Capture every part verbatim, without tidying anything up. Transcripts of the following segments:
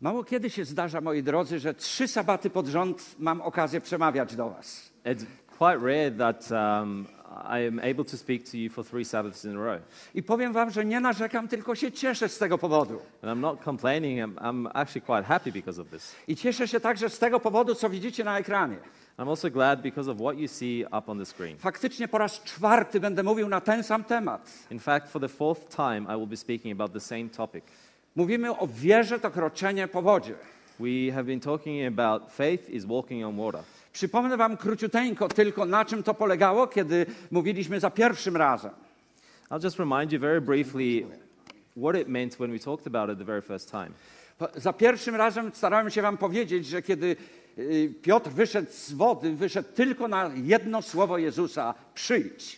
Mało kiedy się zdarza, moi drodzy, że trzy sabaty pod rząd mam okazję przemawiać do was. It's quite rare that um, I am able to speak to you for three Sabbaths in a row. I powiem wam, że nie narzekam, tylko się cieszę z tego powodu. And I'm not complaining, I'm, I'm actually quite happy because of this. I cieszę się także z tego powodu, co widzicie na ekranie. I'm also glad because of what you see up on the screen. Faktycznie po raz czwarty będę mówił na ten sam temat. In fact, for the fourth time, I will be speaking about the same topic. Mówimy o wierze, to kroczenie po wodzie. We have been talking about faith is walking on water. Przypomnę wam króciuteńko tylko, na czym to polegało, kiedy mówiliśmy za pierwszym razem. I'll just remind you very briefly what it meant when we talked about it the very first time. Za pierwszym razem starałem się wam powiedzieć, że kiedy Piotr wyszedł z wody, wyszedł tylko na jedno słowo Jezusa: przyjdź.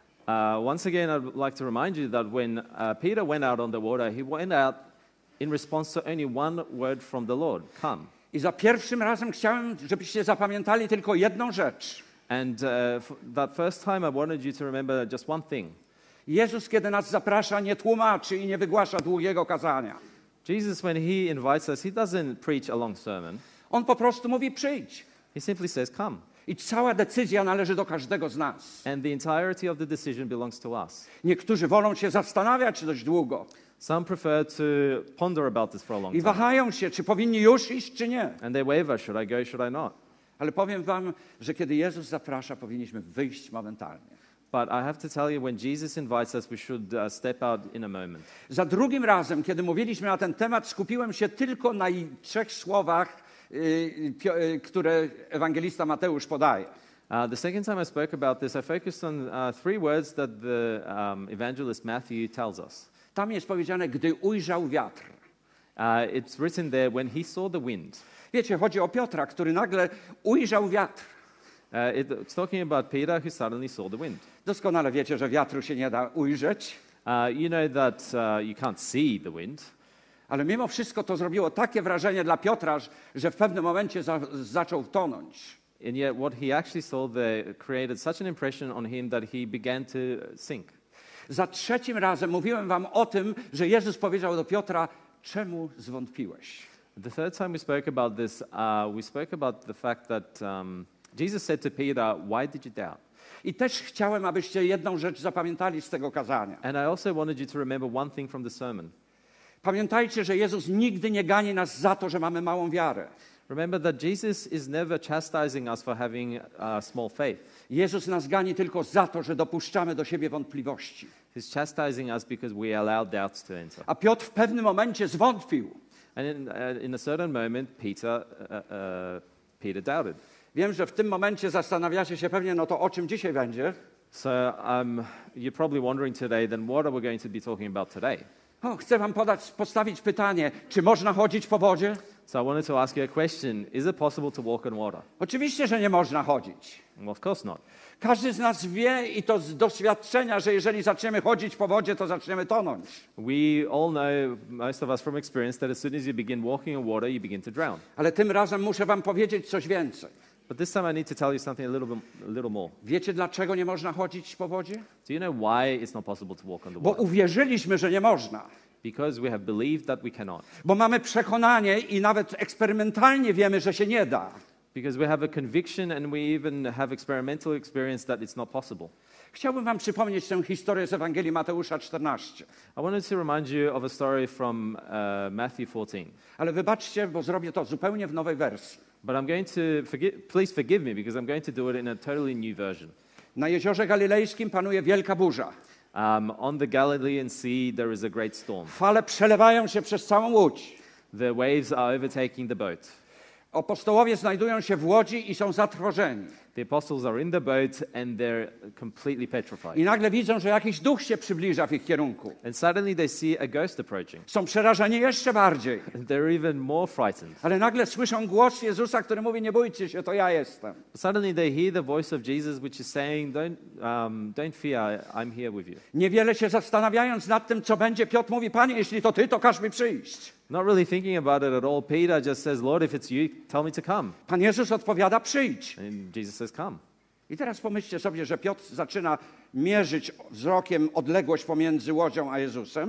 Uh, once again, I'd like to remind you that when uh, Peter went out on the water, he went out in response to only one word from the Lord, come. I za pierwszym razem chciałem, żebyście zapamiętali tylko jedną rzecz. And uh, that first time I wanted you to remember just one thing. Jezus, kiedy nas zaprasza, nie tłumaczy i nie wygłasza długiego kazania. Jesus, when he invites us, he doesn't preach a long sermon. On po prostu mówi: przyjdź. He simply says, come. I cała decyzja należy do każdego z nas. And the entirety of the decision belongs to us. Niektórzy wolą się zastanawiać dość długo. Some prefer to ponder about this for a long I time. wahają się, czy powinni już iść, czy nie. And they waver, should I go, should I not? Ale powiem wam, że kiedy Jezus zaprasza, powinniśmy wyjść momentalnie. But I have to tell you, when Jesus invites us, we should uh, step out in a moment. Za drugim razem, kiedy mówiliśmy na ten temat, skupiłem się tylko na trzech słowach, yy, yy, które ewangelista Mateusz podaje. Uh, the second time I spoke about this, I focused on uh, three words that the um, evangelist Matthew tells us. Tam jest powiedziane: gdy ujrzał wiatr. Uh, it's written there, when he saw the wind. Wiecie, chodzi o Piotra, który nagle ujrzał wiatr. Uh, it, it's talking about Peter who suddenly saw the wind. Doskonale wiecie, że wiatru się nie da ujrzeć. Uh, you know that uh, you can't see the wind. Ale mimo wszystko to zrobiło takie wrażenie dla Piotra, że w pewnym momencie za, zaczął tonąć. And yet what he actually saw there created such an impression on him that he began to sink. Za trzecim razem mówiłem wam o tym, że Jezus powiedział do Piotra: czemu zwątpiłeś? The third time we spoke about this, uh, we spoke about the fact that um, Jesus said to Peter, why did you doubt? I też chciałem, abyście jedną rzecz zapamiętali z tego kazania. And I also wanted you to remember one thing from the sermon. Pamiętajcie, że Jezus nigdy nie gani nas za to, że mamy małą wiarę. Remember that Jesus is never chastising us for having uh, small faith. Jezus nas gani tylko za to, że dopuszczamy do siebie wątpliwości. He's chastising us because we allow doubts to enter. A Piotr w pewnym momencie zwątpił. And in, uh, in a certain moment, Peter, uh, uh, Peter doubted. Wiem, że w tym momencie zastanawiacie się pewnie, no to o czym dzisiaj będzie? So um, you're probably wondering today, then what are we going to be talking about today? O, chcę wam podać, postawić pytanie, czy można chodzić po wodzie? So I wanted to ask you a question. Is it possible to walk on water? Oczywiście, że nie można chodzić. Well, of course not. Każdy z nas wie, i to z doświadczenia, że jeżeli zaczniemy chodzić po wodzie, to zaczniemy tonąć. We all know, most of us from experience, that as soon as you begin walking on water, you begin to drown. Ale tym razem muszę wam powiedzieć coś więcej. But this time I need to tell you something a little bit, a little more. Wiecie, dlaczego nie można chodzić po wodzie? Do you know why it's not possible to walk on the Bo water? uwierzyliśmy, że nie można. Because we have believed that we cannot. Bo mamy przekonanie i nawet eksperymentalnie wiemy, że się nie da. Because we have a conviction and we even have experimental experience that it's not possible. Chciałbym wam przypomnieć tę historię z Ewangelii Mateusza czternaście. I wanted to remind you of a story from uh, Matthew fourteen. Ale wybaczcie, bo zrobię to zupełnie w nowej wersji. But I'm going to, forgive, please forgive me because I'm going to do it in a totally new version. Na jeziorze Galilejskim panuje wielka burza. Um, on the Galilean Sea there is a great storm. Fale przelewają się przez całą łódź. The waves are overtaking the boat. Apostołowie znajdują się w łodzi i są zatrwożeni. The apostles are in the boat and they're completely petrified. I nagle widzą, że jakiś duch się przybliża w ich kierunku. And suddenly they see a ghost approaching. Są przerażeni jeszcze bardziej. And they're even more frightened. Ale nagle słyszą głos Jezusa, który mówi: nie bójcie się, to ja jestem. Suddenly they hear the voice of Jesus which is saying, don't, um, don't fear, I'm here with you. Niewiele się zastanawiając nad tym, co będzie, Piotr mówi: Panie, jeśli to Ty, to każ mi przyjść. Not really thinking about it at all, Peter just says, Lord, if it's you, tell me to come. Pan Jezus odpowiada: przyjdź. And Jesus says, come. I teraz pomyślcie sobie, że Piotr zaczyna mierzyć wzrokiem odległość pomiędzy łodzią a Jezusem.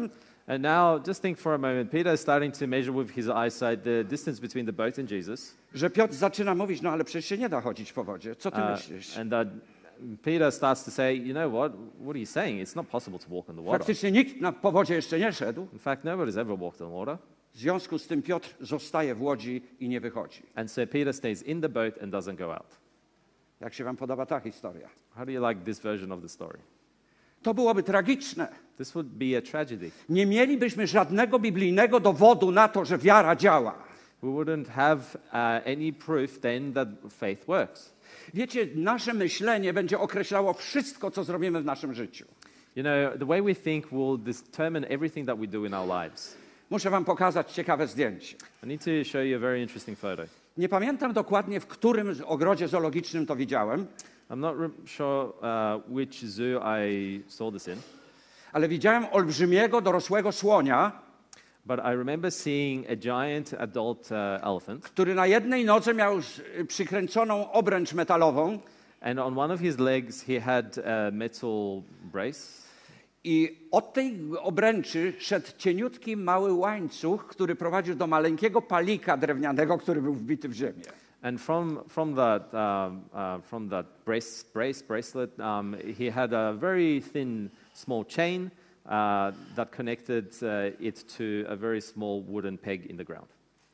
And now just think for a moment, Peter is starting to measure with his eyesight the distance between the boat and Jesus. Że Piotr zaczyna mówić, no ale przecież się nie da chodzić po wodzie. Co ty Uh, myślisz? and uh, Peter starts to say, you know what? What are you saying? It's not possible to walk on the water. Faktycznie nikt na, po wodzie jeszcze nie szedł. In fact, nobody's ever walked on water. W związku z tym Piotr zostaje w łodzi i nie wychodzi. And so Peter stays in the boat and doesn't go out. Jak się wam podoba ta historia? How do you like this version of the story? To byłoby tragiczne. This would be a tragedy. Nie mielibyśmy żadnego biblijnego dowodu na to, że wiara działa. We wouldn't have uh, any proof then that faith works. Wiecie, nasze myślenie będzie określało wszystko, co zrobimy w naszym życiu. You know, the way we think will determine everything that we do in our lives. Muszę wam pokazać ciekawe zdjęcie. I need to show you a very interesting photo. Nie pamiętam dokładnie, w którym ogrodzie zoologicznym to widziałem, I'm not re- sure uh, which zoo I saw this in, ale widziałem olbrzymiego, dorosłego słonia, but I remember seeing a giant adult uh, elephant, który na jednej nodze miał ż- przykręconą obręcz metalową and on one of his legs he had a metal brace, i od tej obręczy szedł cieniutki, mały łańcuch, który prowadził do maleńkiego palika drewnianego, który był wbity w ziemię. and from from that um, uh, from that brace brace bracelet um, he had a very thin small chain uh, that connected uh, it to a very small wooden peg in the ground.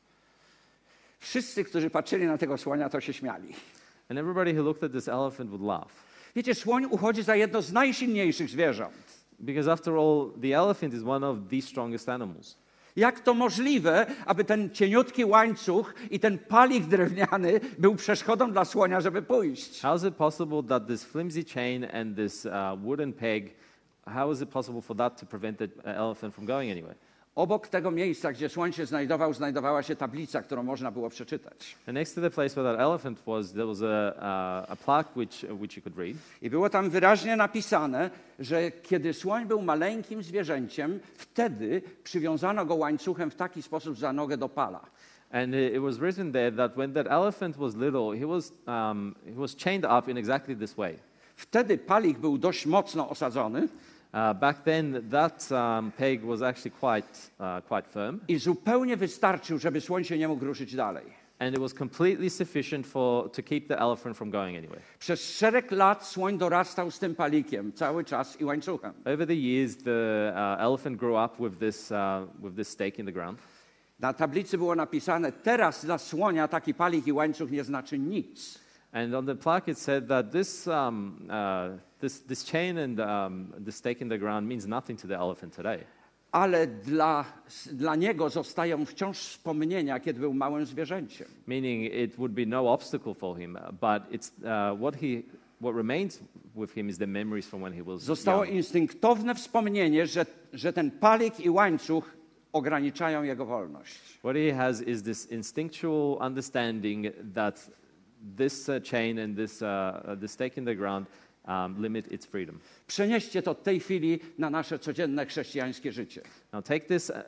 Wszyscy, którzy patrzyli na tego słonia, to się śmiali. And everybody who looked at this elephant would laugh. Wiecie, słoń uchodzi za jedno z najsilniejszych zwierząt. Because after all, the elephant is one of the strongest animals. Jak to możliwe, aby ten cieniutki łańcuch i ten palik drewniany był przeszkodą dla słonia, żeby pójść? How is it possible that this flimsy chain and this uh, wooden peg, how is it possible for that to prevent the uh, elephant from going anywhere? Obok tego miejsca, gdzie słoń się znajdował, znajdowała się tablica, którą można było przeczytać. And next to the place where that elephant was, there was a, uh, a plaque which, which you could read. I było tam wyraźnie napisane, że kiedy słoń był maleńkim zwierzęciem, wtedy przywiązano go łańcuchem w taki sposób za nogę do pala. And it, it was written there that when that elephant was little, he was, um, he was chained up in exactly this way. Wtedy palik był dość mocno osadzony Uh, back then, that um, peg was actually quite, uh, quite firm, i zupełnie wystarczył, żeby słoń się nie mógł ruszyć dalej. and it was completely sufficient for, to keep the elephant from going anywhere. Przez szereg lat słoń dorastał z tym palikiem cały czas i łańcuchem. Over the years, the uh, elephant grew up with this, uh, with this stake in the ground. Na tablicy było napisane, teraz dla słonia taki palik i łańcuch nie znaczy nic. And on the plaque, it said that this, um, uh, this, this chain and um, the stake in the ground means nothing to the elephant today. Ale dla, dla niego zostają wciąż wspomnienia, kiedy był małym zwierzęciem. Meaning it would be no obstacle for him, but it's, uh, what, he, what remains with him is the memories from when he was Zostało young. instynktowne wspomnienie, że, że ten palik i łańcuch ograniczają jego wolność. What he has is this instinctual understanding that this uh, chain and this, uh, uh, the stake in the ground um, limit its freedom. Przenieście to w tej chwili na nasze codzienne chrześcijańskie życie. Now take this uh,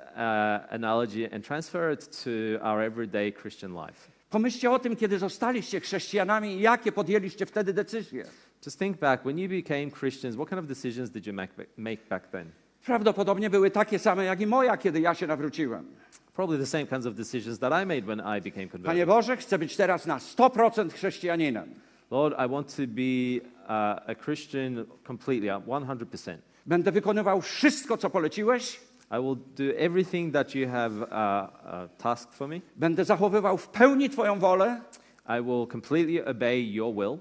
analogy and transfer it to our everyday Christian life. Pomyślcie o tym, kiedy zostaliście chrześcijanami i jakie podjęliście wtedy decyzje. Just think back, when you became Christians, what kind of decisions did you make, make back then? Prawdopodobnie były takie same jak i moja, kiedy ja się nawróciłem. Probably the same kinds of decisions that I made when I became converted. Panie Boże, chcę być teraz na sto procent chrześcijaninem. Lord, I want to be uh, a Christian completely, one hundred percent. Będę wykonywał wszystko, co poleciłeś. I will do everything that you have uh, uh, tasked for me. Będę zachowywał w pełni Twoją wolę. I will completely obey your will.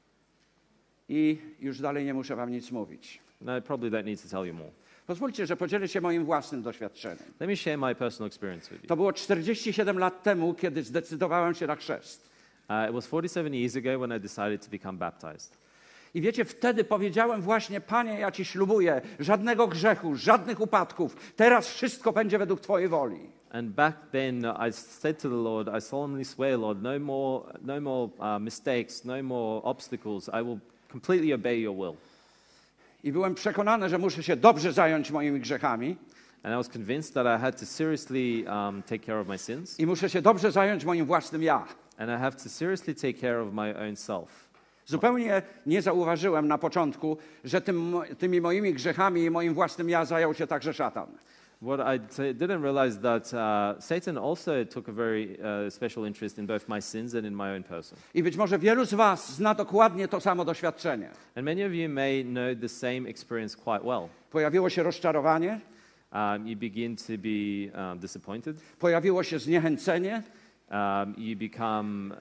I już dalej nie muszę wam nic mówić. No, I probably don't need to tell you more. Pozwólcie, że podzielę się moim własnym doświadczeniem. Let me share my personal experience with you. To było czterdzieści siedem lat temu, kiedy zdecydowałem się na chrzest. Uh, it was forty-seven years ago when I decided to become baptized. I wiecie, wtedy powiedziałem właśnie, Panie, ja Ci ślubuję, żadnego grzechu, żadnych upadków. Teraz wszystko będzie według Twojej woli. And back then, I said to the Lord, I solemnly swear, Lord, no more, no more uh, mistakes, no more obstacles. I will completely obey your will. I byłem przekonany, że muszę się dobrze zająć moimi grzechami And I was convinced that I had to seriously um, take care of my sins. i muszę się dobrze zająć moim własnym ja. And I have to seriously take care of my own self. Zupełnie nie zauważyłem na początku, że tym, tymi moimi grzechami i moim własnym ja zajął się także szatan. What I t- didn't realize that uh, Satan also took a very uh, special interest in both my sins and in my own person. I być może wielu z was zna dokładnie to samo doświadczenie. And many of you may know the same experience quite well. Pojawiło się rozczarowanie, Um, you begin to be um, disappointed. pojawiło się zniechęcenie, Um, you become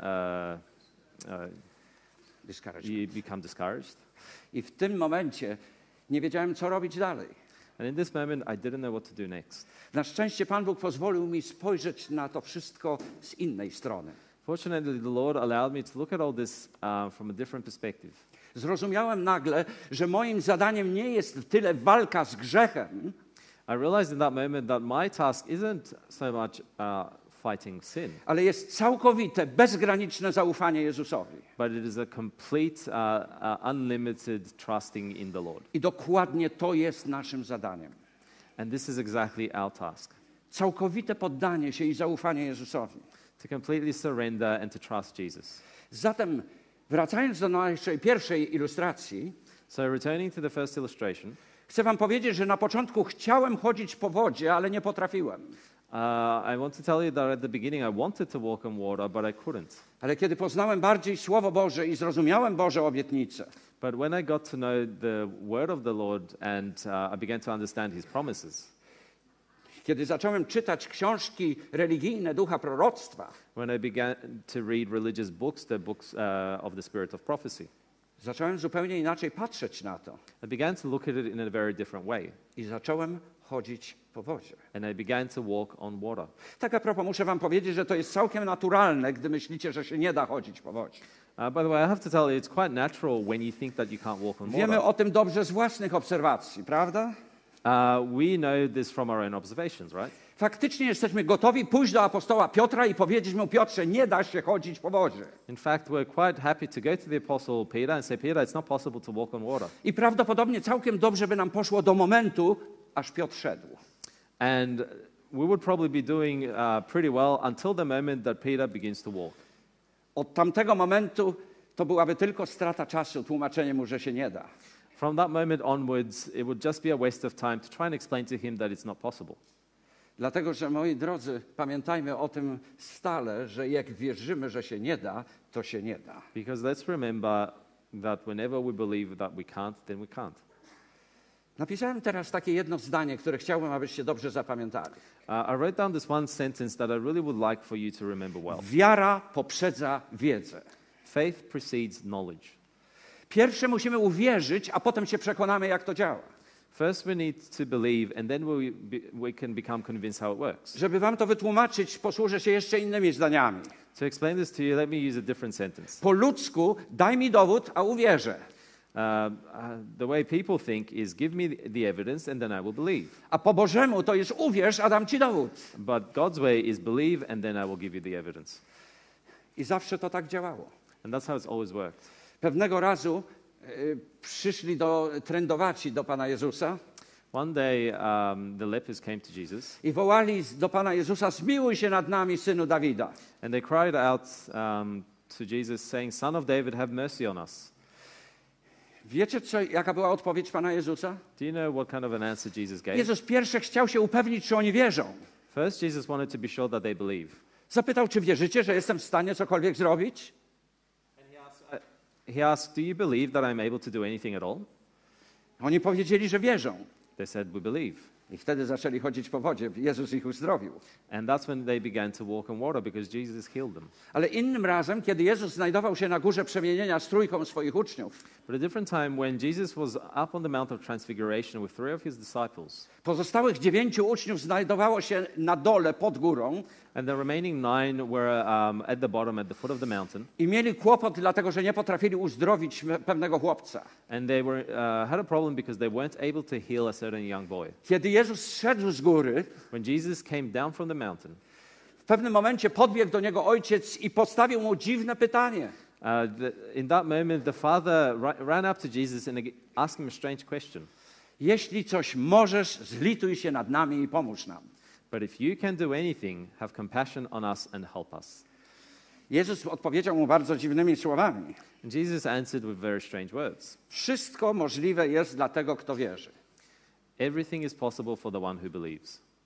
uh, uh, discouragement. you become discouraged. I w tym momencie nie wiedziałem, co robić dalej. And in this moment, I didn't know what to do next. Na szczęście Pan Bóg pozwolił mi spojrzeć na to wszystko z innej strony. Fortunately, the Lord allowed me to look at all this uh, from a different perspective. Zrozumiałem nagle, że moim zadaniem nie jest tyle walka z grzechem, I realized in that moment that my task isn't so much uh, fighting sin, ale jest całkowite, bezgraniczne zaufanie Jezusowi. but it is a complete, uh, uh, unlimited trusting in the Lord. I dokładnie to jest naszym zadaniem. And this is exactly our task, Całkowite poddanie się i zaufanie Jezusowi. to completely surrender and to trust Jesus. Zatem, wracając do naszej pierwszej ilustracji, So returning to the first illustration, chcę wam powiedzieć, że na początku chciałem chodzić po wodzie, ale nie potrafiłem. uh, I want to tell you that at the beginning I wanted to walk on water, but I couldn't. Ale kiedy poznałem bardziej Słowo Boże i zrozumiałem Boże obietnice, But when I got to know the word of the Lord and uh, I began to understand his promises, kiedy zacząłem czytać książki religijne ducha proroctwa, when I began to read religious books, the books uh, of the spirit of prophecy, zacząłem zupełnie inaczej patrzeć na to I began to look at it in a very different way. i zacząłem chodzić po wodzie. And I began to walk on water. Tak a propos, muszę wam powiedzieć, że to jest całkiem naturalne, gdy myślicie, że się nie da chodzić po wodzie. Uh, by the way, I have to tell you, it's quite natural when you think that you can't walk on Wiemy water. o tym dobrze z własnych obserwacji, prawda? Uh, we know this from our own observations, right? Faktycznie jesteśmy gotowi pójść do apostoła Piotra i powiedzieć mu: Piotrze, nie da się chodzić po wodzie. In fact, we're quite happy to go to the Apostle Peter and say, Peter, it's not possible to walk on water. I prawdopodobnie całkiem dobrze by nam poszło do momentu, aż Piotr szedł. And we would probably be doing uh, pretty well until the moment that Peter begins to walk. Od tamtego momentu to byłaby tylko strata czasu, tłumaczenie mu, że się nie da. From that moment onwards, it would just be a waste of time to try and explain to him that it's not possible. Dlatego, że moi drodzy, pamiętajmy o tym stale, że jak wierzymy, że się nie da, to się nie da. Because let's remember that whenever we believe that we can't, then we can't. Napisałem teraz takie jedno zdanie, które chciałbym, abyście dobrze zapamiętali. Uh, I wrote down this one sentence that I really would like for you to remember well. Wiara poprzedza wiedzę. Faith precedes knowledge. Pierwsze musimy uwierzyć, a potem się przekonamy, jak to działa. First, we need to believe, and then we, be, we can become convinced how it works. Żeby wam to wytłumaczyć, posłużę się jeszcze innymi zdaniami. To explain this to you, let me use a different sentence. Po ludzku daj mi dowód, a uwierzę. Uh, uh, the way people think is give me the evidence and then I will believe. A po Bożemu to jest uwierz, a dam ci dowód. But God's way is believe and then I will give you the evidence. I zawsze to tak działało. And that's how it's always worked. Pewnego razu y, przyszli do trędowaci do Pana Jezusa One day um, the lepers came to Jesus i wołali z- do Pana Jezusa: zmiłuj się nad nami, synu Dawida. and they cried out um, to Jesus saying, Son of David, have mercy on us. Wiecie, co, jaka była odpowiedź Pana Jezusa? Do you know what kind of an answer Jesus gave? Jezus pierwszy chciał się upewnić, czy oni wierzą. First, Jesus wanted to be sure that they believe. Zapytał, czy wierzycie, że jestem w stanie cokolwiek zrobić? He asked, do you believe that I'm able to do anything at all? Oni powiedzieli, że wierzą. They said, we believe. I wtedy zaczęli chodzić po wodzie. Jezus ich uzdrowił. And that's when they began to walk on water because Jesus healed them. Ale innym razem, kiedy Jezus znajdował się na górze przemienienia z trójką swoich uczniów, But a different time when Jesus was up on the Mount of Transfiguration with three of his disciples, pozostałych dziewięciu uczniów znajdowało się na dole pod górą and the remaining nine were um, at the bottom, at the foot of the mountain, i mieli kłopot, dlatego że nie potrafili uzdrowić me- pewnego chłopca. and they were, uh, had a problem because they weren't able to heal a certain young boy. Kiedy Jezus zszedł z góry, When Jesus came down from the mountain, w pewnym momencie podbiegł do niego ojciec i postawił mu dziwne pytanie. uh, the, in that moment the father ra- ran up to Jesus and ag- asked him a strange question. Jeśli coś możesz, zlituj się nad nami i pomóż nam. But if you can do anything, have compassion on us and help us. Jezus odpowiedział mu bardzo dziwnymi słowami. And Jesus answered with very strange words. Wszystko możliwe jest dla tego, kto wierzy. Everything is possible for the one who believes.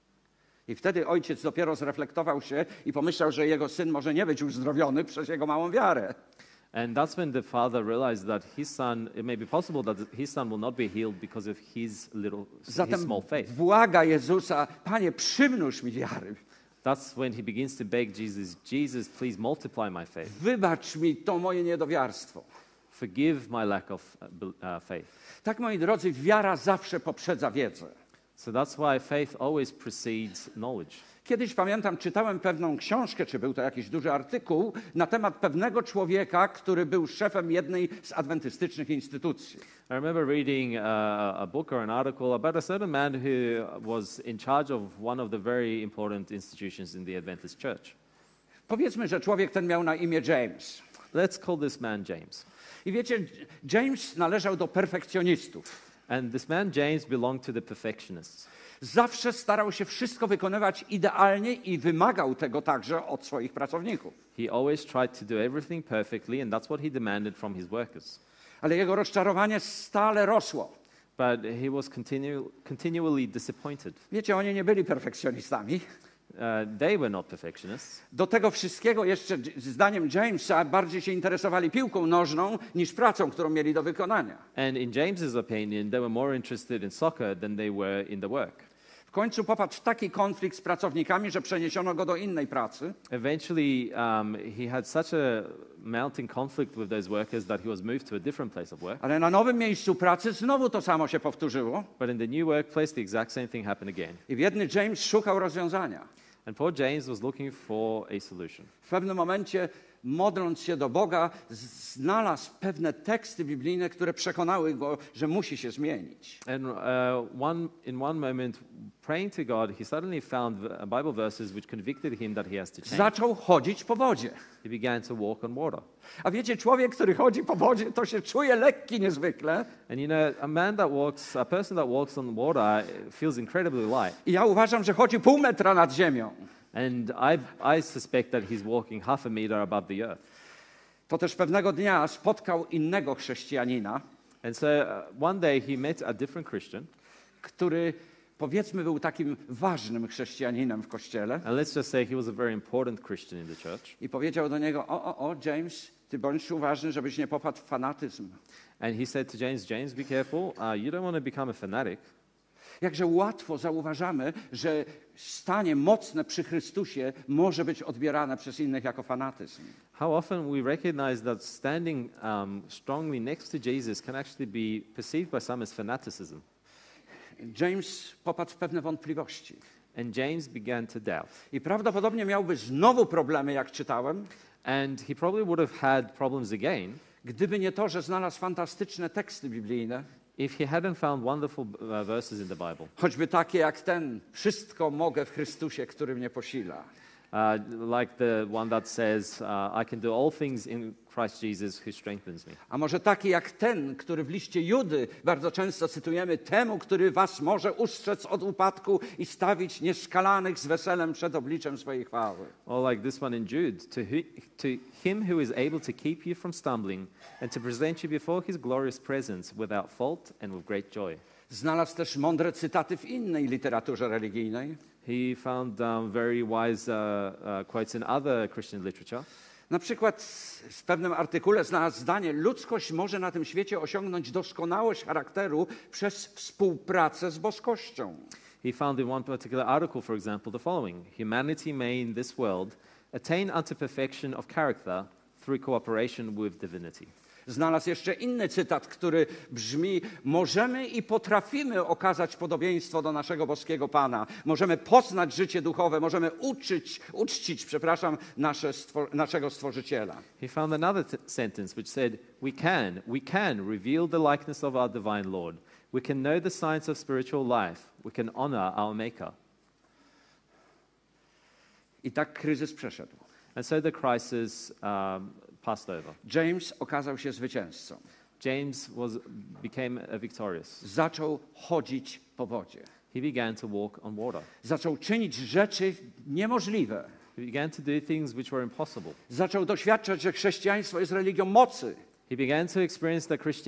I wtedy ojciec dopiero zreflektował się i pomyślał, że jego syn może nie być uzdrowiony przez jego małą wiarę. And that's when the father realized that his son, it may be possible that his son will not be healed because of his little, his Zatem small faith. błaga Jezusa, Panie, przymnóż mi wiary. That's when he begins to beg Jesus, Jesus, please multiply my faith. Wybacz mi to moje niedowiarstwo. Forgive my lack of uh, bel- uh, faith. Tak, moi drodzy, wiara zawsze poprzedza wiedzę. So that's why faith always precedes knowledge. Kiedyś, pamiętam, czytałem pewną książkę, czy był to jakiś duży artykuł, na temat pewnego człowieka, który był szefem jednej z adwentystycznych instytucji. I remember reading uh, a book or an article about a certain man who was in charge of one of the very important institutions in the Adventist church. Powiedzmy, że człowiek ten miał na imię James. Let's call this man James. I wiecie, James należał do perfekcjonistów. And this man James belonged to the perfectionists. Zawsze starał się wszystko wykonywać idealnie i wymagał tego także od swoich pracowników. He always tried to do everything perfectly, and that's what he demanded from his workers. Ale jego rozczarowanie stale rosło. But he was continu- continually disappointed. Wiecie, oni nie byli perfekcjonistami. Uh, they were not perfectionists. Do tego wszystkiego jeszcze, zdaniem Jamesa, bardziej się interesowali piłką nożną niż pracą, którą mieli do wykonania. And in James's opinion, they were more interested in soccer than they were in the work. W końcu popadł w taki konflikt z pracownikami, że przeniesiono go do innej pracy. Eventually, um, he had such a mounting conflict with those workers that he was moved to a different place of work. Ale na nowym miejscu pracy znowu to samo się powtórzyło. But in the new workplace, the exact same thing happened again. I biedny James szukał rozwiązania. And poor James was looking for a solution. W pewnym momencie, modląc się do Boga, znalazł pewne teksty biblijne, które przekonały go, że musi się zmienić. And uh, one, in one moment, praying to God, he suddenly found v- Bible verses which convicted him that he has to change. Zaczął chodzić po wodzie. He began to walk on water. A wiecie, człowiek, który chodzi po wodzie, to się czuje lekki niezwykle. And you know, a man that walks, a person that walks on water feels incredibly light. I ja uważam, że chodzi pół metra nad ziemią. And I, I suspect that he's walking half a meter above the earth. To też pewnego dnia spotkał innego chrześcijanina, And so uh, one day he met a different Christian, który, powiedzmy, był takim ważnym chrześcijaninem w kościele. and let's just say he was a very important Christian in the church. I powiedział do niego, o, o, o, James, ty bądź uważny, żebyś nie popadł w fanatyzm. And he said to James, James, be careful, uh, you don't want to become a fanatic. Jakże łatwo zauważamy, że stanie mocne przy Chrystusie może być odbierane przez innych jako fanatyzm. How often we recognize that standing um, strongly next to Jesus can actually be perceived by some as fanaticism. James popadł w pewne wątpliwości. And James began to doubt. I prawdopodobnie miałby znowu problemy, jak czytałem, And he probably would have had problems again gdyby nie to, że znalazł fantastyczne teksty biblijne, if he hadn't found wonderful uh, verses in the Bible. choćby takie jak ten, wszystko mogę w Chrystusie, który mnie posila. Uh, like the one that says, uh, I can do all things in Christ Jesus who strengthens me. A może taki jak ten, który w liście Judy bardzo często cytujemy, temu, który was może ustrzec od upadku i stawić nieskalanych z weselem przed obliczem swojej chwały. Or like this one in Jude, to, who, to him who is able to keep you from stumbling and to present you before his glorious presence without fault and with great joy. Znalazł też mądre cytaty w innej literaturze religijnej. He found um, very wise uh, uh, quotes in other Christian literature. Na przykład w pewnym artykule znalazł zdanie: ludzkość może na tym świecie osiągnąć doskonałość charakteru przez współpracę z boskością. He found in one particular article, for example, the following: humanity may in this world attain unto perfection of character through cooperation with divinity. Znalazł jeszcze inny cytat, który brzmi: możemy i potrafimy okazać podobieństwo do naszego boskiego Pana. Możemy poznać życie duchowe, możemy uczyć, uczcić, przepraszam, nasze stwor naszego Stworzyciela. He found another t- sentence which said, we can, we can reveal the likeness of our divine Lord. We can know the science of spiritual life. We can honor our Maker. I tak kryzys przeszedł. And so the crisis um, passed over. James okazał się zwycięzcą. James was, became a victorious. Zaczął chodzić po wodzie. He began to walk on water. Zaczął czynić rzeczy niemożliwe. He began to do things which were impossible. Zaczął doświadczać, że chrześcijaństwo jest religią mocy. He began to experience that Christian,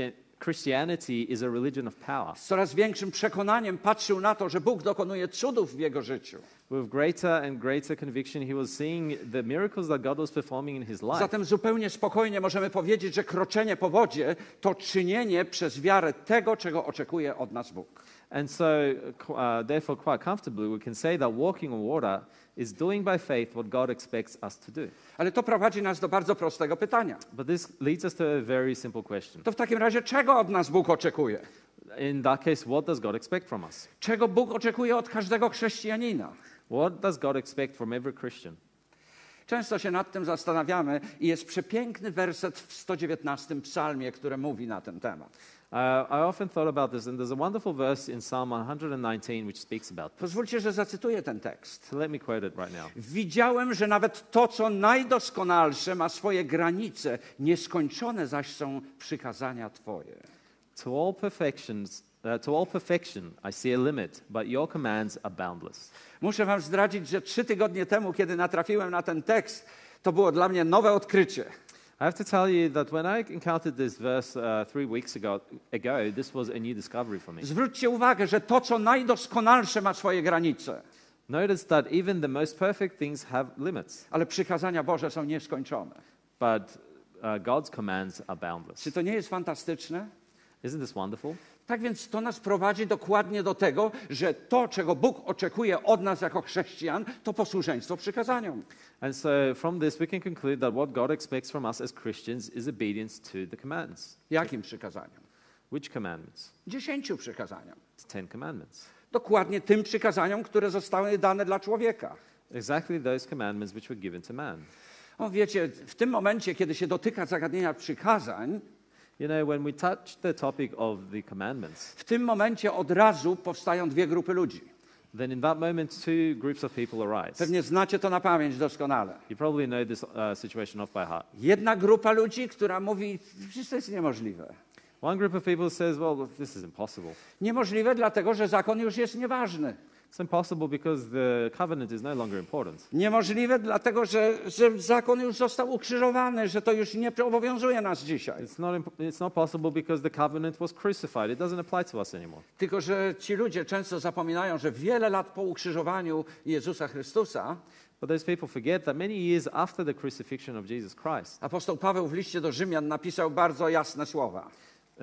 Christianity is a religion of power. Z coraz większym przekonaniem patrzył na to, że Bóg dokonuje cudów w jego życiu. With greater and greater conviction, he was seeing the miracles that God was performing in his life. Zatem zupełnie spokojnie możemy powiedzieć, że kroczenie po wodzie to czynienie przez wiarę tego, czego oczekuje od nas Bóg. And so, uh, therefore, quite comfortably, we can say that walking on water is doing by faith what God expects us to do. Ale to prowadzi nas do bardzo prostego pytania. But this leads us to a very simple question. To w takim razie czego od nas Bóg oczekuje? In that case, what does God expect from us? Czego Bóg oczekuje od każdego chrześcijanina? What does God expect from every Christian? Często się nad tym zastanawiamy i jest przepiękny werset w sto dziewiętnastym psalmie, który mówi na ten temat. Uh, I often thought about this, and there's a wonderful verse in Psalm one nineteen which speaks about this. Pozwólcie, że zacytuję ten tekst. So let me quote it right now. Widziałem, że nawet to, co najdoskonalsze, ma swoje granice, nieskończone zaś są przykazania Twoje. To all perfections, uh, to all perfection I see a limit, but your commands are boundless. Muszę wam zdradzić, że trzy tygodnie temu, kiedy natrafiłem na ten tekst, to było dla mnie nowe odkrycie. I have to tell you that when I encountered this verse uh, three weeks ago, ago, this was a new discovery for me. Zwróćcie uwagę, że to, co najdoskonalsze, ma swoje granice, Notice that even the most perfect things have limits, ale przykazania Boże są nieskończone. but uh, God's commands are boundless. Czy to nie jest fantastyczne? Isn't this wonderful? Tak więc to nas prowadzi dokładnie do tego, że to, czego Bóg oczekuje od nas jako chrześcijan, to posłuszeństwo przykazaniom. And so from this we can conclude that what God expects from us as Christians is obedience to the commands. Jakim przykazaniom? Which commandments? Dziesięciu przykazaniom. It's Ten Commandments. Dokładnie tym przykazaniom, które zostały dane dla człowieka. Exactly those commandments which were given to man. O, wiecie, w tym momencie, kiedy się dotyka zagadnienia przykazań, You know, when we touch the topic of the commandments, w tym momencie od razu powstają dwie grupy ludzi. then in that moment two groups of people arise. Pewnie znacie to na pamięć doskonale. You probably know this uh, situation off by heart. Jedna grupa ludzi, która mówi, że to jest niemożliwe. One group of people says, well, this is impossible. Niemożliwe dlatego, że zakon już jest nieważny. It's impossible because the covenant is no longer important. Niemożliwe dlatego, że, że zakon już został ukrzyżowany, że to już nie obowiązuje nas dzisiaj. It's not, imp- it's not possible because the covenant was crucified. It doesn't apply to us anymore. Tylko że ci ludzie często zapominają, że wiele lat po ukrzyżowaniu Jezusa Chrystusa But those people forget that many years after the crucifixion of Jesus Christ, apostoł Paweł w liście do Rzymian napisał bardzo jasne słowa. uh,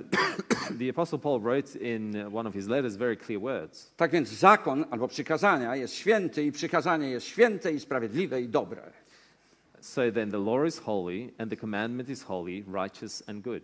the Apostle Paul wrote in one of his letters very clear words. Tak więc zakon albo przykazania jest święty i przykazanie jest święte i sprawiedliwe i dobre. So then the law is holy and the commandment is holy, righteous and good.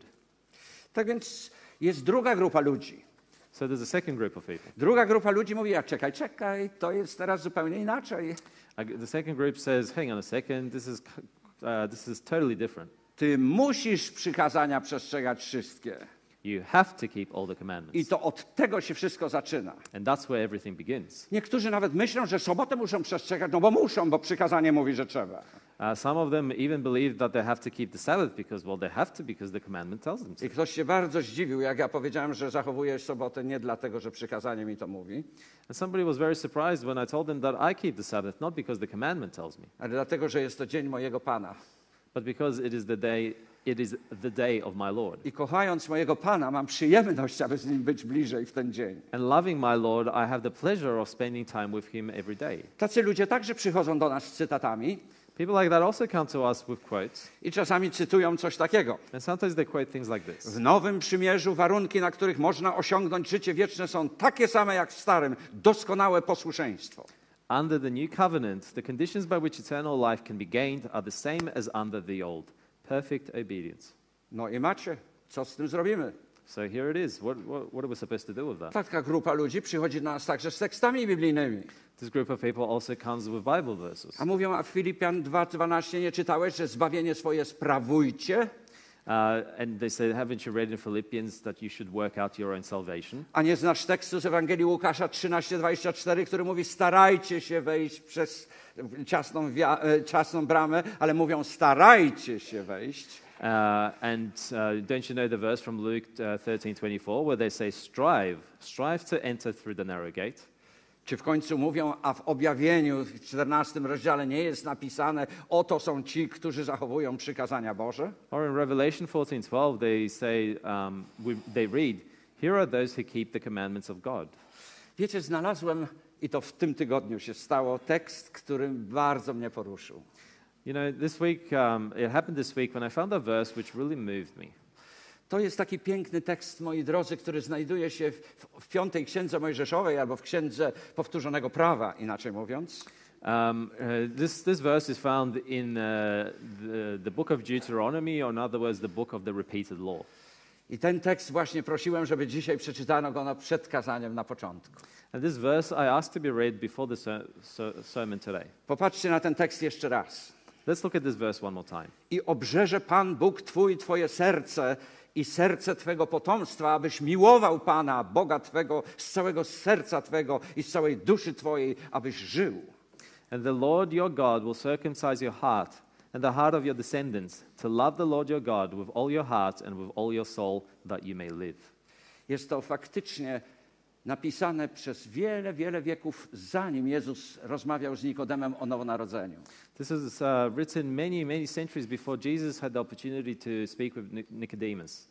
Tak więc jest druga grupa ludzi. So there's a second group of people. Druga grupa ludzi mówi, a czekaj, czekaj, to jest teraz zupełnie inaczej. Uh, The second group says, hang on a second, this is, uh, this is totally different. Ty musisz przykazania przestrzegać wszystkie. You have to keep all the I commandments. to od tego się wszystko zaczyna. And that's where everything begins. Niektórzy nawet myślą, że sobotę muszą przestrzegać, no bo muszą, bo przykazanie mówi, że trzeba. Uh, some of them even believe that they have to keep the Sabbath because, well, they have to because the commandment tells them to. I ktoś się bardzo zdziwił, jak ja powiedziałem, że zachowuję sobotę nie dlatego, że przykazanie mi to mówi, And somebody was very surprised when I told them that I keep the Sabbath not because the commandment tells me, ale dlatego, że jest to dzień mojego Pana. but because it is the day, it is the day of my Lord. I kochając mojego Pana, mam przyjemność, aby z Nim być bliżej w ten dzień. And loving my Lord, I have the pleasure of spending time with Him every day. Tacy ludzie także przychodzą do nas z cytatami People like that also come to us with quotes, i czasami cytują coś takiego. and sometimes they quote things like this. W Nowym Przymierzu warunki, na których można osiągnąć życie wieczne, są takie same jak w Starym. Doskonałe posłuszeństwo. Under the new covenant, the conditions by which eternal life can be gained are the same as under the old. Perfect obedience. No i macie, co z tym zrobimy? So here it is. What, what, what are we supposed to do with that? Taka grupa ludzi przychodzi do nas także z tekstami biblijnymi. This group of people also comes with Bible verses. A mówią, a w Filipian dwa dwanaście nie czytałeś, że zbawienie swoje sprawujcie, Uh, and they say, haven't you read in Philippians that you should work out your own salvation? a nie znasz tekstu z Ewangelii Łukasza trzynaście dwadzieścia cztery, który mówi, starajcie się wejść przez ciasną, wia- e, ciasną bramę, ale mówią, starajcie się wejść. Uh, and uh, don't you know the verse from Luke uh, thirteen twenty-four where they say, strive, strive to enter through the narrow gate? Czy w końcu mówią, a w objawieniu w czternastym rozdziale nie jest napisane, oto są ci, którzy zachowują przykazania Boże? Or in Revelation fourteen twelve, they say, um, we, they read, here are those who keep the commandments of God. Wiecie, znalazłem, i to w tym tygodniu się stało, tekst, który bardzo mnie poruszył. You know, this week, um, it happened this week when I found a verse which really moved me. To jest taki piękny tekst, moi drodzy, który znajduje się w, w piątej księdze Mojżeszowej albo w księdze powtórzonego prawa, inaczej mówiąc. Um, uh, this, this verse is found in uh, the, the book of Deuteronomy, or in other words, the book of the repeated law. I ten tekst właśnie prosiłem, żeby dzisiaj przeczytano go na przed kazaniem na początku. And this verse I asked to be read before the ser- ser- sermon today. Popatrzcie na ten tekst jeszcze raz. Let's look at this verse one more time. I obrzeże Pan Bóg Twój Twoje serce i serce Twego potomstwa, abyś miłował Pana, Boga Twego, z całego serca Twego i z całej duszy Twojej, abyś żył. And the Lord your God will circumcise your heart and the heart of your descendants, to love the Lord your God with all your heart and with all your soul, that you may live. Jest to faktycznie napisane przez wiele, wiele wieków, zanim Jezus rozmawiał z Nikodemem o nowonarodzeniu. This is uh, written many, many centuries before Jesus had the opportunity to speak with Nic- Nicodemus.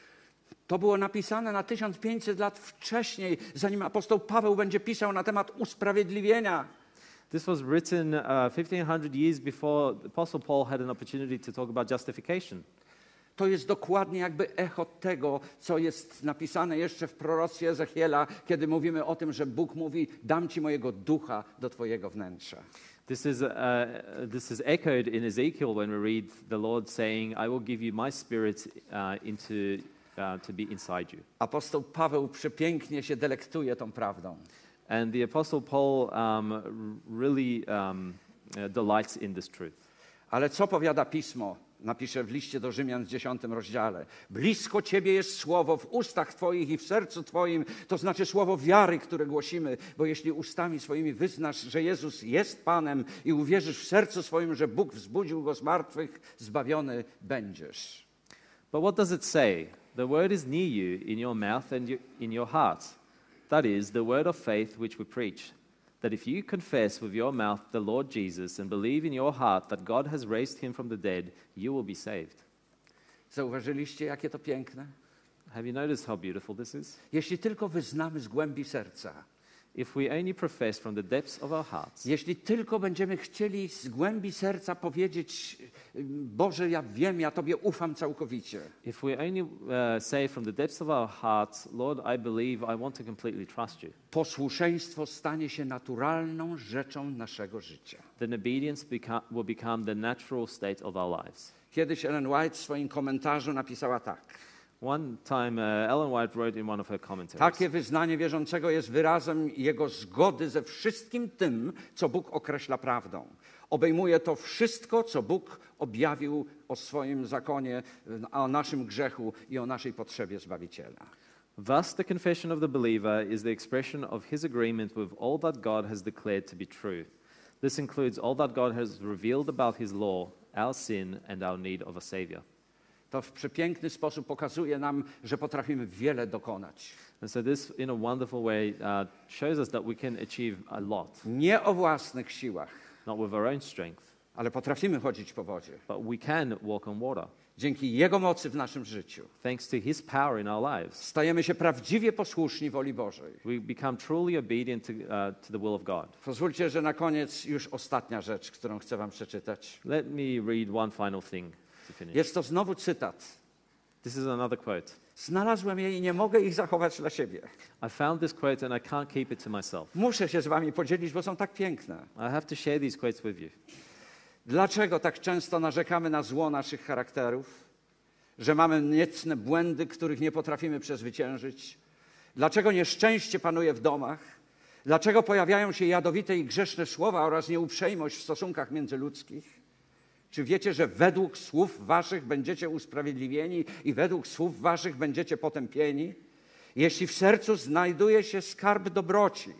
To było napisane na tysiąc pięćset lat wcześniej, zanim apostoł Paweł będzie pisał na temat usprawiedliwienia. This was written uh, fifteen hundred years before Apostle Paul had an opportunity to talk about justification. To jest dokładnie jakby echo tego, co jest napisane jeszcze w proroctwie Ezechiela, kiedy mówimy o tym, że Bóg mówi, dam Ci mojego ducha do Twojego wnętrza. This is, uh, this is echoed in Ezekiel when we read the Lord saying, I will give you my spirit uh, into, uh, to be inside you. Apostoł Paweł przepięknie się delektuje tą prawdą. And the Apostle Paul um, r- really um, uh, delights in this truth. Ale co powiada Pismo? Napisze w liście do Rzymian w dziesiątym rozdziale. Blisko Ciebie jest słowo w ustach Twoich i w sercu Twoim, to znaczy słowo wiary, które głosimy, bo jeśli ustami swoimi wyznasz, że Jezus jest Panem i uwierzysz w sercu swoim, że Bóg wzbudził Go z martwych, zbawiony będziesz. But what does it say? The word is near you, in your mouth and you- in your heart. That is, the word of faith which we preach. That if you confess with your mouth the Lord Jesus and believe in your heart that God has raised him from the dead, you will be saved. Zauważyliście, jakie to piękne? Have you noticed how beautiful this is? Jeśli tylko wyznamy z głębi serca, If we only profess from the depths of our hearts, jeśli tylko będziemy chcieli z głębi serca powiedzieć, Boże, ja wiem, ja Tobie ufam całkowicie. if we only uh, say from the depths of our hearts, Lord, I believe, I want to completely trust you, Posłuszeństwo stanie się naturalną rzeczą naszego życia. then obedience beca- will become the natural state of our lives. Kiedyś Ellen White w swoim komentarzu napisała tak. One time, uh, Ellen White wrote in one of her commentaries, Takie wyznanie wierzącego jest wyrazem jego zgody ze wszystkim tym, co Bóg określa prawdą. Obejmuje to wszystko, co Bóg objawił o swoim zakonie, o naszym grzechu i o naszej potrzebie Zbawiciela. Thus, the confession of the believer is the expression of his agreement with all that God has declared to be true. This includes all that God has revealed about his law, our sin, and our need of a Savior. To w przepiękny sposób pokazuje nam, że potrafimy wiele dokonać. And so, this, in a wonderful way, uh, shows us that we can achieve a lot, Nie o własnych siłach, not with our own strength, ale potrafimy chodzić po wodzie. but we can walk on water, Dzięki Jego mocy w naszym życiu thanks to his power in our lives. stajemy się prawdziwie posłuszni woli Bożej. We become truly obedient to, uh, to the will of God. Pozwólcie, że na koniec już ostatnia rzecz, którą chcę wam przeczytać. Let me read one final thing to finish. Jest to znowu cytat. This is another quote. Znalazłem je i nie mogę ich zachować dla siebie. I found this quote and I can't keep it to myself. Muszę się z wami podzielić, bo są tak piękne. I have to share these quotes with you. Dlaczego tak często narzekamy na zło naszych charakterów? Że mamy niecne błędy, których nie potrafimy przezwyciężyć? Dlaczego nieszczęście panuje w domach? Dlaczego pojawiają się jadowite i grzeszne słowa oraz nieuprzejmość w stosunkach międzyludzkich? Czy wiecie, że według słów waszych będziecie usprawiedliwieni i według słów waszych będziecie potępieni? Jeśli w sercu znajduje się skarb dobroci,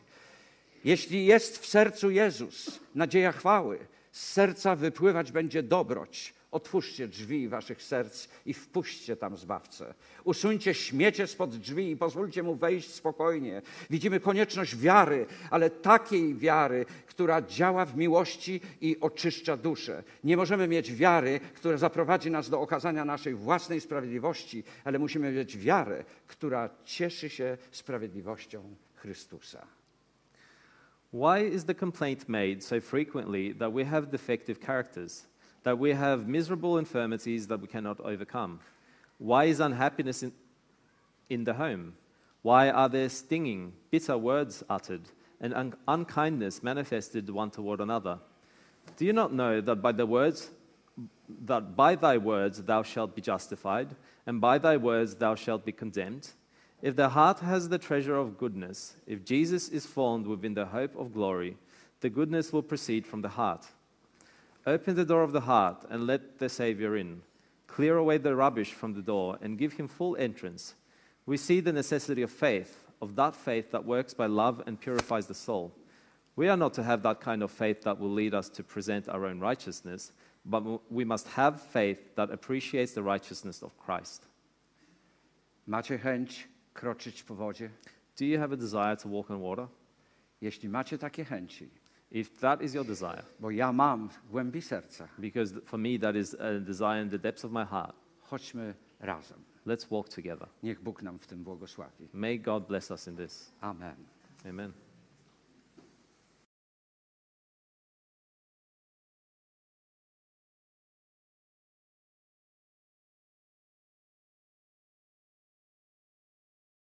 jeśli jest w sercu Jezus, nadzieja chwały, z serca wypływać będzie dobroć, Otwórzcie drzwi waszych serc i wpuśćcie tam Zbawcę. Usuńcie śmiecie spod drzwi i pozwólcie Mu wejść spokojnie. Widzimy konieczność wiary, ale takiej wiary, która działa w miłości i oczyszcza duszę. Nie możemy mieć wiary, która zaprowadzi nas do okazania naszej własnej sprawiedliwości, ale musimy mieć wiarę, która cieszy się sprawiedliwością Chrystusa. Why is the complaint made so frequently that we have defective characters, that we have miserable infirmities that we cannot overcome? Why is unhappiness in, in the home? Why are there stinging, bitter words uttered, and un- unkindness manifested one toward another? Do you not know that by the words that by thy words thou shalt be justified, and by thy words thou shalt be condemned? If the heart has the treasure of goodness, if Jesus is formed within the hope of glory, the goodness will proceed from the heart. Open the door of the heart and let the Savior in. Clear away the rubbish from the door and give him full entrance. We see the necessity of faith, of that faith that works by love and purifies the soul. We are not to have that kind of faith that will lead us to present our own righteousness, but we must have faith that appreciates the righteousness of Christ. Macie chęć kroczyć po wodzie? Do you have a desire to walk on water? Jeśli macie takie chęci, If that is your desire, bo ja mam w głębi serca, because for me that is a desire in the depths of my heart, chodźmy razem. let's walk together. Niech Bóg nam w tym błogosławi. May God bless us in this. Amen. Amen.